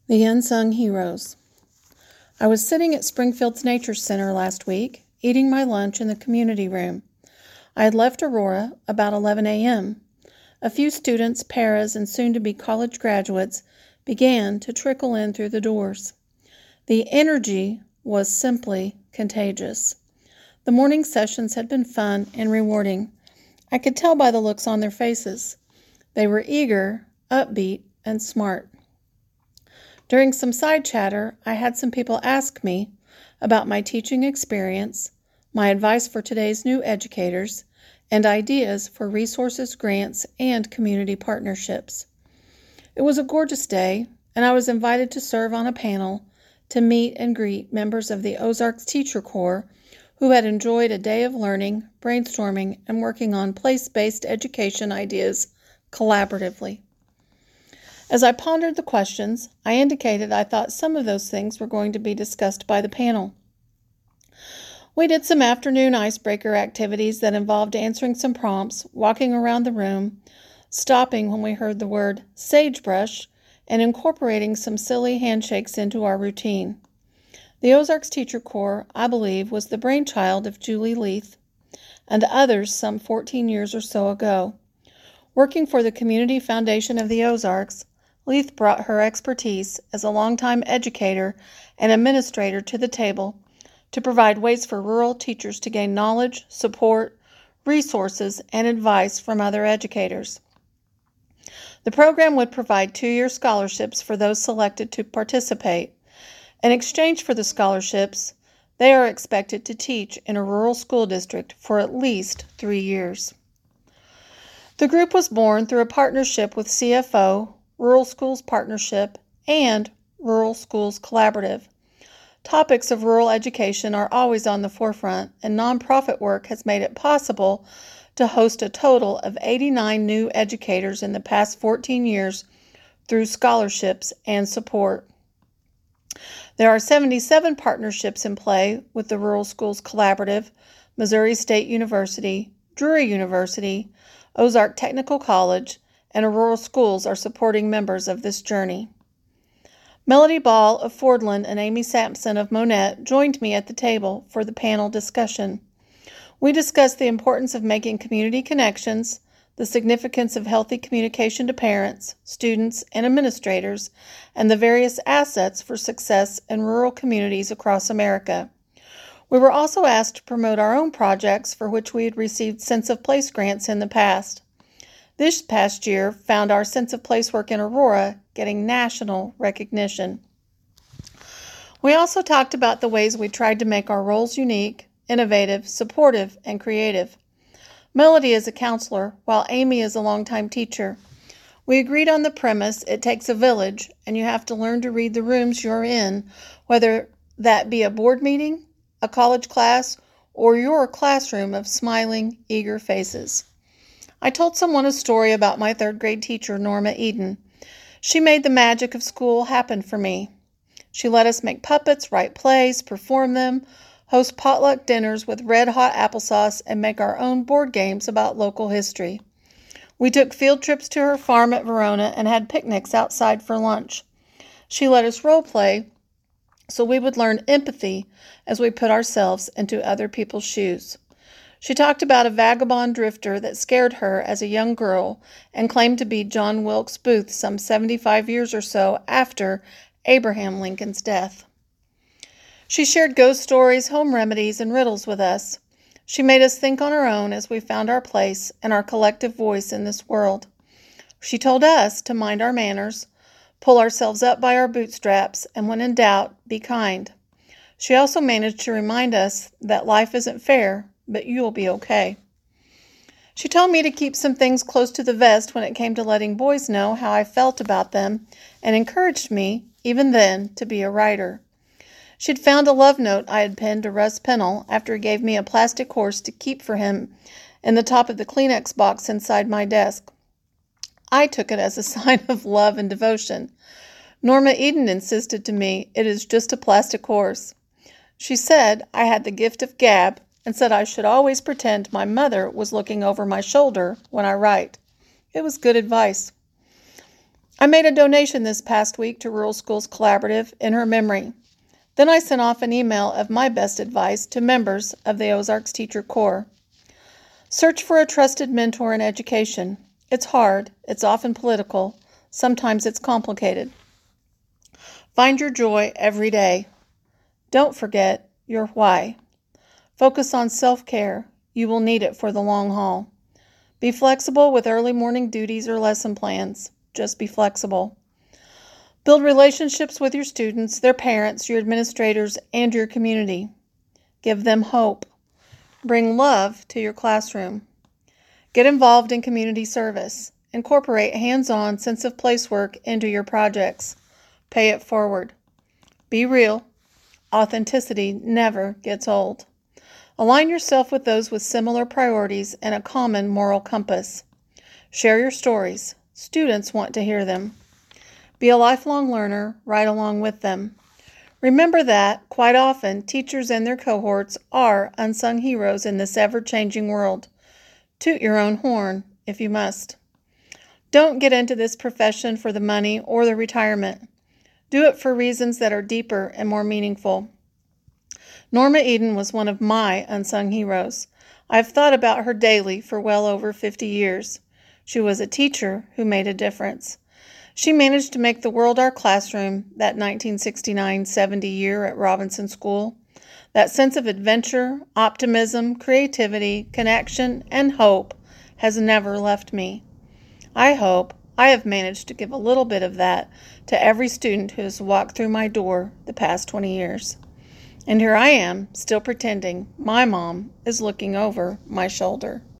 The Unsung Heroes. I was sitting at Springfield's Nature Center last week, eating my lunch in the community room. I had left Aurora about 11 a.m. A few students, paras, and soon-to-be college graduates began to trickle in through the doors. The energy was simply contagious. The morning sessions had been fun and rewarding. I could tell by the looks on their faces. They were eager, upbeat, and smart. During some side chatter, I had some people ask me about my teaching experience, my advice for today's new educators, and ideas for resources, grants, and community partnerships. It was a gorgeous day, and I was invited to serve on a panel to meet and greet members of the Ozarks Teacher Corps who had enjoyed a day of learning, brainstorming, and working on place-based education ideas collaboratively. As I pondered the questions, I indicated I thought some of those things were going to be discussed by the panel. We did some afternoon icebreaker activities that involved answering some prompts, walking around the room, stopping when we heard the word sagebrush, and incorporating some silly handshakes into our routine. The Ozarks Teacher Corps, I believe, was the brainchild of Julie Leith and others some 14 years or so ago. Working for the Community Foundation of the Ozarks, Leith brought her expertise as a longtime educator and administrator to the table to provide ways for rural teachers to gain knowledge, support, resources, and advice from other educators. The program would provide 2-year scholarships for those selected to participate. In exchange for the scholarships, they are expected to teach in a rural school district for at least 3 years. The group was born through a partnership with CFO, Rural Schools Partnership, and Rural Schools Collaborative. Topics of rural education are always on the forefront, and nonprofit work has made it possible to host a total of 89 new educators in the past 14 years through scholarships and support. There are 77 partnerships in play with the Rural Schools Collaborative, Missouri State University, Drury University, Ozark Technical College, and rural schools are supporting members of this journey. Melody Ball of Fordland and Amy Sampson of Monette joined me at the table for the panel discussion. We discussed the importance of making community connections, the significance of healthy communication to parents, students, and administrators, and the various assets for success in rural communities across America. We were also asked to promote our own projects for which we had received Sense of Place grants in the past. This past year found our Sense of Place work in Aurora getting national recognition. We also talked about the ways we tried to make our roles unique, innovative, supportive, and creative. Melody is a counselor, while Amy is a longtime teacher. We agreed on the premise it takes a village, and you have to learn to read the rooms you're in, whether that be a board meeting, a college class, or your classroom of smiling, eager faces. I told someone a story about my third-grade teacher, Norma Eden. She made the magic of school happen for me. She let us make puppets, write plays, perform them, host potluck dinners with red-hot applesauce, and make our own board games about local history. We took field trips to her farm at Verona and had picnics outside for lunch. She let us role play so we would learn empathy as we put ourselves into other people's shoes. She talked about a vagabond drifter that scared her as a young girl and claimed to be John Wilkes Booth some 75 years or so after Abraham Lincoln's death. She shared ghost stories, home remedies, and riddles with us. She made us think on our own as we found our place and our collective voice in this world. She told us to mind our manners, pull ourselves up by our bootstraps, and when in doubt, be kind. She also managed to remind us that life isn't fair, but you'll be okay. She told me to keep some things close to the vest when it came to letting boys know how I felt about them and encouraged me, even then, to be a writer. She'd found a love note I had penned to Russ Pennell after he gave me a plastic horse to keep for him in the top of the Kleenex box inside my desk. I took it as a sign of love and devotion. Norma Eden insisted to me it is just a plastic horse. She said I had the gift of gab and said I should always pretend my mother was looking over my shoulder when I write. It was good advice. I made a donation this past week to Rural Schools Collaborative in her memory. Then I sent off an email of my best advice to members of the Ozarks Teacher Corps. Search for a trusted mentor in education. It's hard, it's often political, sometimes it's complicated. Find your joy every day. Don't forget your why. Focus on self-care. You will need it for the long haul. Be flexible with early morning duties or lesson plans. Just be flexible. Build relationships with your students, their parents, your administrators, and your community. Give them hope. Bring love to your classroom. Get involved in community service. Incorporate hands-on sense of place work into your projects. Pay it forward. Be real. Authenticity never gets old. Align yourself with those with similar priorities and a common moral compass. Share your stories. Students want to hear them. Be a lifelong learner right along with them. Remember that, quite often, teachers and their cohorts are unsung heroes in this ever-changing world. Toot your own horn, if you must. Don't get into this profession for the money or the retirement. Do it for reasons that are deeper and more meaningful. Norma Eden was one of my unsung heroes. I've thought about her daily for well over 50 years. She was a teacher who made a difference. She managed to make the world our classroom that 1969-70 year at Robinson School. That sense of adventure, optimism, creativity, connection, and hope has never left me. I hope I have managed to give a little bit of that to every student who has walked through my door the past 20 years. And here I am, still pretending my mom is looking over my shoulder.